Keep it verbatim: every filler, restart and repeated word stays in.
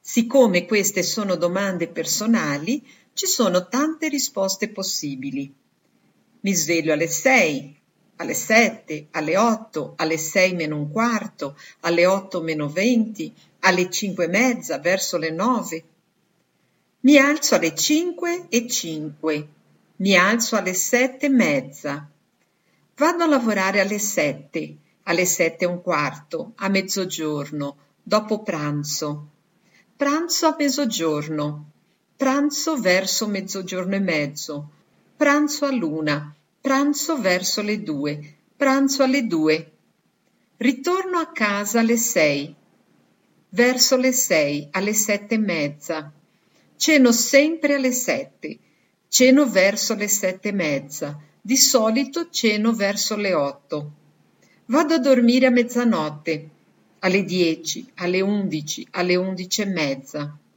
Siccome queste sono domande personali, ci sono tante risposte possibili. Mi sveglio alle sei, alle sette, alle otto, alle sei meno un quarto, alle otto meno venti, alle cinque e mezza, verso le nove. Mi alzo alle cinque e cinque, mi alzo alle sette e mezza. Vado a lavorare alle sette, alle sette e un quarto, a mezzogiorno, dopo pranzo. Pranzo a mezzogiorno, pranzo verso mezzogiorno e mezzo, pranzo all'una, pranzo verso le due, pranzo alle due. Ritorno a casa alle sei, verso le sei, alle sette e mezza. Ceno sempre alle sette, ceno verso le sette e mezza, di solito ceno verso le otto. Vado a dormire a mezzanotte, alle dieci, alle undici, alle undici e mezza.